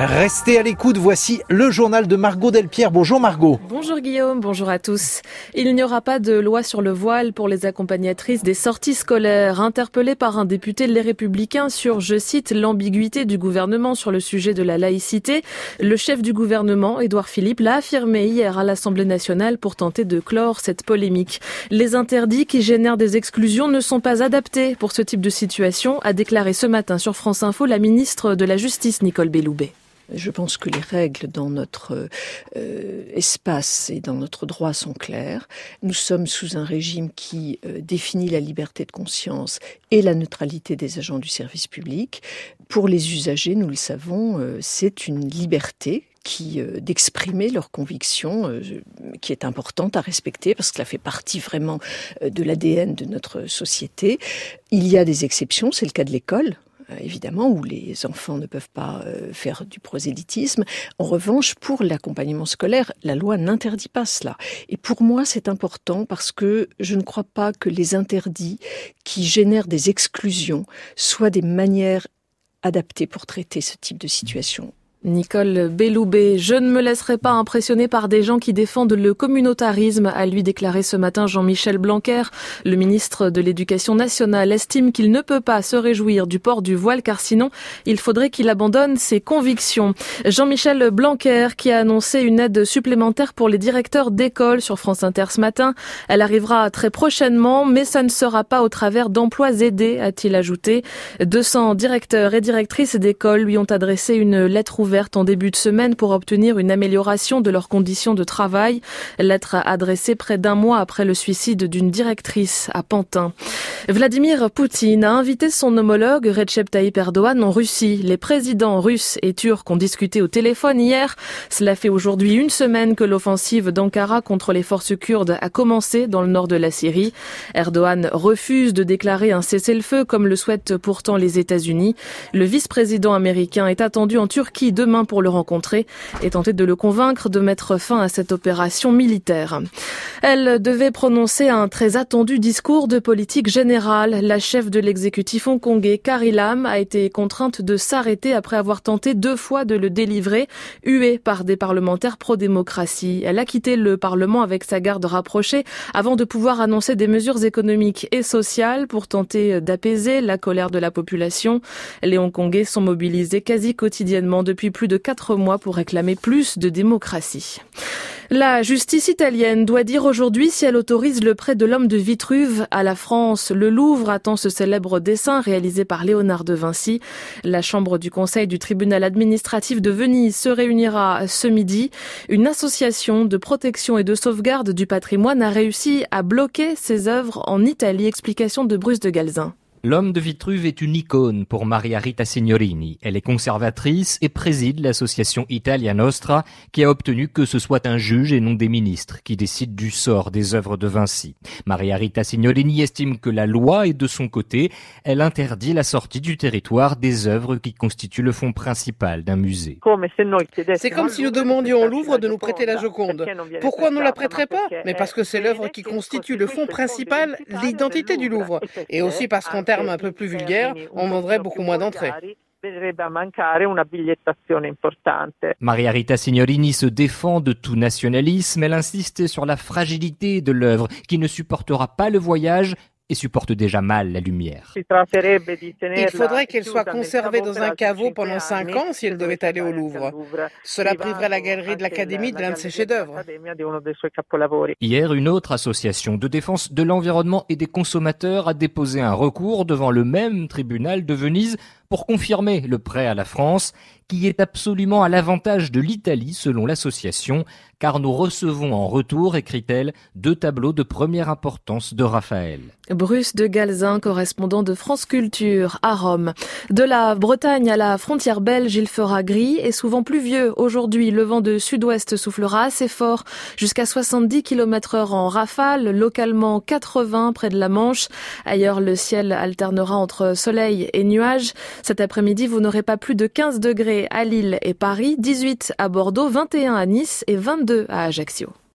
Restez à l'écoute, voici le journal de Margot Delpierre. Bonjour Margot. Bonjour Guillaume, bonjour à tous. Il n'y aura pas de loi sur le voile pour les accompagnatrices des sorties scolaires. Interpellé par un député Les Républicains sur, je cite, l'ambiguïté du gouvernement sur le sujet de la laïcité, le chef du gouvernement, Édouard Philippe, l'a affirmé hier à l'Assemblée nationale pour tenter de clore cette polémique. Les interdits qui génèrent des exclusions ne sont pas adaptés pour ce type de situation, a déclaré ce matin sur France Info la ministre de la Justice, Nicole Belloubet. Je pense que les règles dans notre espace et dans notre droit sont claires. Nous sommes sous un régime qui définit la liberté de conscience et la neutralité des agents du service public. Pour les usagers, nous le savons, c'est une liberté d'exprimer leurs convictions, qui est importante à respecter parce que cela fait partie vraiment de l'ADN de notre société. Il y a des exceptions, c'est le cas de l'école, évidemment, où les enfants ne peuvent pas faire du prosélytisme. En revanche, pour l'accompagnement scolaire, la loi n'interdit pas cela. Et pour moi, c'est important parce que je ne crois pas que les interdits qui génèrent des exclusions soient des manières adaptées pour traiter ce type de situation. Nicole Belloubet, je ne me laisserai pas impressionner par des gens qui défendent le communautarisme, a lui déclaré ce matin Jean-Michel Blanquer. Le ministre de l'Éducation nationale estime qu'il ne peut pas se réjouir du port du voile car sinon il faudrait qu'il abandonne ses convictions. Jean-Michel Blanquer qui a annoncé une aide supplémentaire pour les directeurs d'école sur France Inter ce matin. Elle arrivera très prochainement mais ça ne sera pas au travers d'emplois aidés, a-t-il ajouté. 200 directeurs et directrices d'école lui ont adressé une lettre ouverte en début de semaine pour obtenir une amélioration de leurs conditions de travail. Lettre adressée près d'un mois après le suicide d'une directrice à Pantin. Vladimir Poutine a invité son homologue Recep Tayyip Erdogan en Russie. Les présidents russes et turcs ont discuté au téléphone hier. Cela fait aujourd'hui une semaine que l'offensive d'Ankara contre les forces kurdes a commencé dans le nord de la Syrie. Erdogan refuse de déclarer un cessez-le-feu comme le souhaitent pourtant les États-Unis. Le vice-président américain est attendu en Turquie demain pour le rencontrer et tenter de le convaincre de mettre fin à cette opération militaire. Elle devait prononcer un très attendu discours de politique générale. La chef de l'exécutif hongkongais, Carrie Lam, a été contrainte de s'arrêter après avoir tenté 2 fois de le délivrer, huée par des parlementaires pro-démocratie. Elle a quitté le Parlement avec sa garde rapprochée avant de pouvoir annoncer des mesures économiques et sociales pour tenter d'apaiser la colère de la population. Les Hongkongais sont mobilisés quasi quotidiennement depuis plus de 4 mois pour réclamer plus de démocratie. La justice italienne doit dire aujourd'hui si elle autorise le prêt de l'homme de Vitruve à la France. Le Louvre attend ce célèbre dessin réalisé par Léonard de Vinci. La chambre du conseil du tribunal administratif de Venise se réunira ce midi. Une association de protection et de sauvegarde du patrimoine a réussi à bloquer ces œuvres en Italie. Explication de Bruce de Galzin. L'homme de Vitruve est une icône pour Maria Rita Signorini. Elle est conservatrice et préside l'association Italia Nostra qui a obtenu que ce soit un juge et non des ministres qui décident du sort des œuvres de Vinci. Maria Rita Signorini estime que la loi est de son côté. Elle interdit la sortie du territoire des œuvres qui constituent le fonds principal d'un musée. C'est comme si nous demandions au Louvre de nous prêter la Joconde. Pourquoi on ne la prêterait pas ? Mais parce que c'est l'œuvre qui constitue le fonds principal, l'identité du Louvre. Et aussi parce qu'en termes un peu plus vulgaires, on vendrait beaucoup moins d'entrées. Maria Rita Signorini se défend de tout nationalisme. Elle insiste sur la fragilité de l'œuvre qui ne supportera pas le voyage et supporte déjà mal la lumière. Il faudrait qu'elle soit conservée dans un caveau pendant 5 ans si elle devait aller au Louvre. Cela priverait la galerie de l'Académie de l'un de ses chefs-d'œuvre. Hier, une autre association de défense de l'environnement et des consommateurs a déposé un recours devant le même tribunal de Venise pour confirmer le prêt à la France, qui est absolument à l'avantage de l'Italie selon l'association, car nous recevons en retour, écrit-elle, 2 tableaux de première importance de Raphaël. Bruce de Galzin, correspondant de France Culture à Rome. De la Bretagne à la frontière belge, il fera gris et souvent pluvieux. Aujourd'hui, le vent de sud-ouest soufflera assez fort, jusqu'à 70 km/h en rafale, localement 80 près de la Manche. Ailleurs, le ciel alternera entre soleil et nuages. Cet après-midi, vous n'aurez pas plus de 15 degrés à Lille et Paris, 18 à Bordeaux, 21 à Nice et 22 à Ajaccio.